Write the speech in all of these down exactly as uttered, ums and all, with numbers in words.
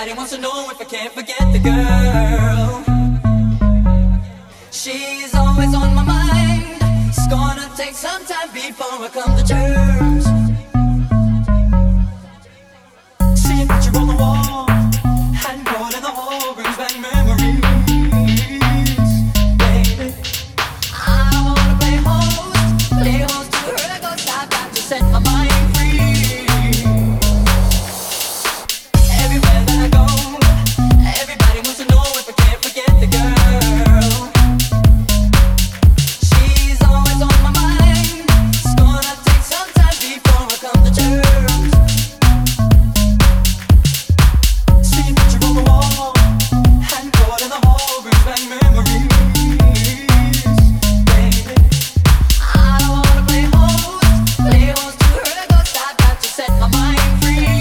Everybody wants to know if I can't forget the girl. She's always on my mind. It's gonna take some time before I come to terms. See a picture on the wall, handball in the hall brings back memories. Baby, I wanna play host, play host to her, 'cause I've got to set my mind free. Everywhere that I go, everybody wants to know if I can't forget the girl. She's always on my mind. It's gonna take some time before I come to terms. See a picture on the wall, hand caught in the hall brings back memories. Baby, I wanna play host, play host to her, 'cause I've got to set my mind free.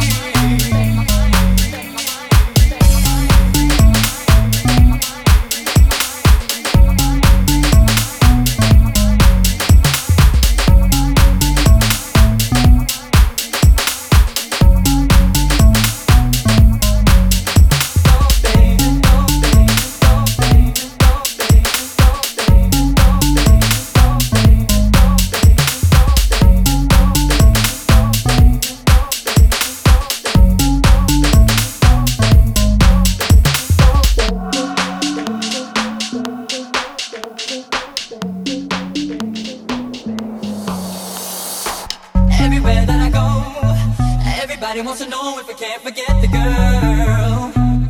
Everywhere that I go, everybody wants to know if I can't forget the girl.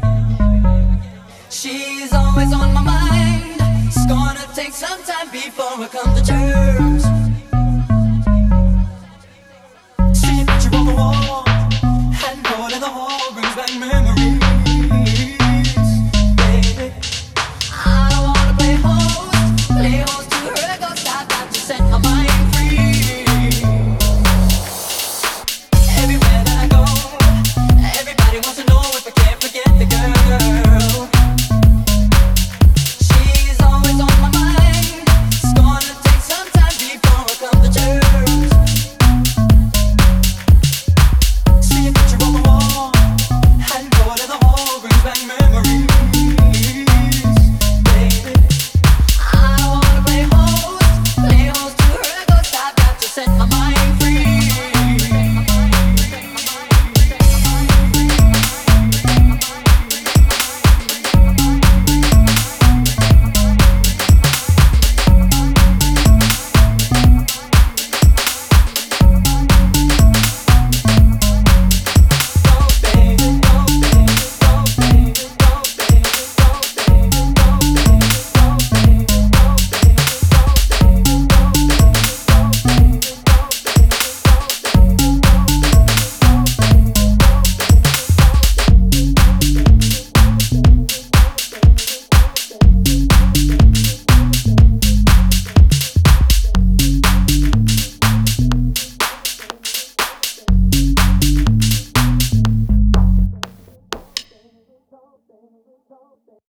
She's always on my mind. It's gonna take some time before I come to terms. See a picture on the wall,